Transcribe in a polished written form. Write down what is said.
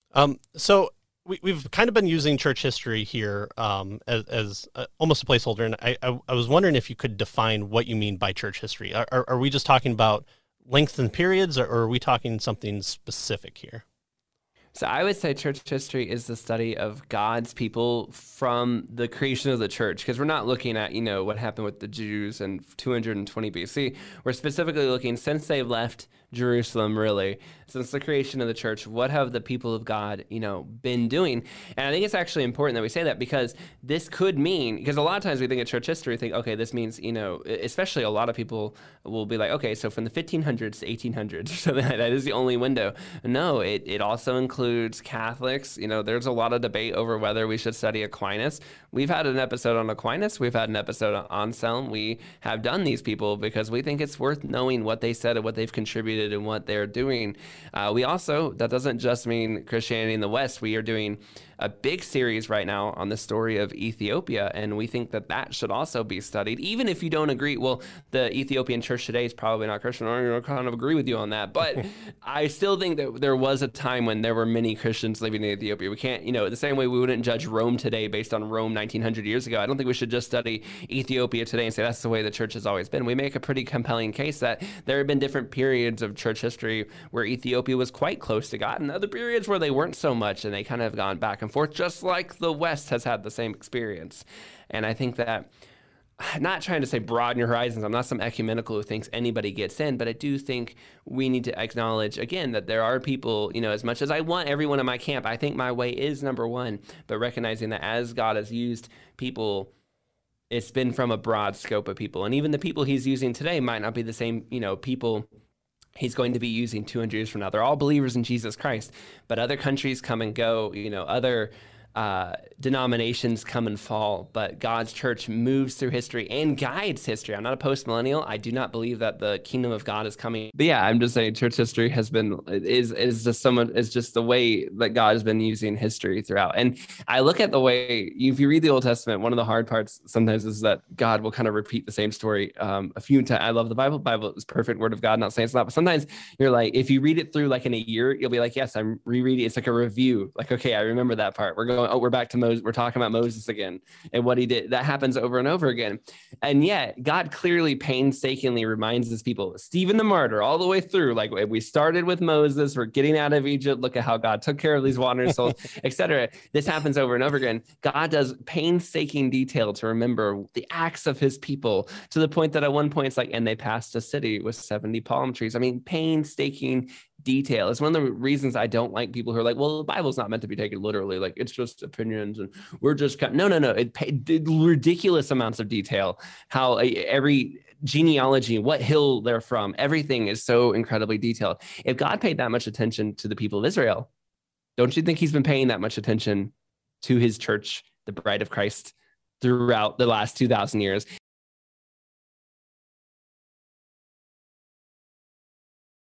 So we've kind of been using church history here as almost a placeholder, and I was wondering if you could define what you mean by church history. Are we just talking about length and periods, or are we talking something specific here? So I would say church history is the study of God's people from the creation of the church, because we're not looking at, what happened with the Jews in 220 BC. We're specifically looking since they left Jerusalem, really, since the creation of the church, what have the people of God, been doing? And I think it's actually important that we say that, because this could mean, because a lot of times we think of church history, think, okay, this means, especially a lot of people will be like, okay, so from the 1500s to 1800s or something like that is the only window. No, it also includes Catholics. There's a lot of debate over whether we should study Aquinas. We've had an episode on Aquinas. We've had an episode on Anselm. We have done these people because we think it's worth knowing what they said and what they've contributed and what they're doing. We also, that doesn't just mean Christianity in the West. We are doing a big series right now on the story of Ethiopia, and we think that that should also be studied, even if you don't agree. Well, the Ethiopian church today is probably not Christian. I kind of agree with you on that, but I still think that there was a time when there were many Christians living in Ethiopia. We can't, the same way we wouldn't judge Rome today based on Rome 1900 years ago. I don't think we should just study Ethiopia today and say that's the way the church has always been. We make a pretty compelling case that there have been different periods of church history where Ethiopia was quite close to God, and other periods where they weren't so much, and they kind of have gone back and forth, just like the West has had the same experience. And I think that, not trying to say broaden your horizons, I'm not some ecumenical who thinks anybody gets in, but I do think we need to acknowledge, again, that there are people, as much as I want everyone in my camp, I think my way is number one, but recognizing that as God has used people, it's been from a broad scope of people. And even the people he's using today might not be the same, people he's going to be using 200 years from now. They're all believers in Jesus Christ, but other countries come and go, other denominations come and fall, but God's church moves through history and guides history. I'm not a post-millennial. I do not believe that the kingdom of God is coming. But yeah, I'm just saying church history is just the way that God has been using history throughout. And I look at the way, if you read the Old Testament, one of the hard parts sometimes is that God will kind of repeat the same story a few times. I love the Bible. Bible is perfect word of God, not saying it's not, but sometimes you're like, if you read it through like in a year, you'll be like, yes, I'm rereading. It's like a review. Like, okay, I remember that part. We're back to Moses. We're talking about Moses again and what he did. That happens over and over again. And yet God clearly painstakingly reminds his people, Stephen the martyr, all the way through, like we started with Moses, we're getting out of Egypt. Look at how God took care of these wandering souls, etc. This happens over and over again. God does painstaking detail to remember the acts of his people, to the point that at one point it's like, and they passed a city with 70 palm trees. I mean, painstaking detail. It's one of the reasons I don't like people who are like, well, the Bible's not meant to be taken literally. Like, it's just opinions and we're just no. It did ridiculous amounts of detail. How every genealogy, what hill they're from, everything is so incredibly detailed. If God paid that much attention to the people of Israel, don't you think he's been paying that much attention to his church, the bride of Christ, throughout the last 2,000 years?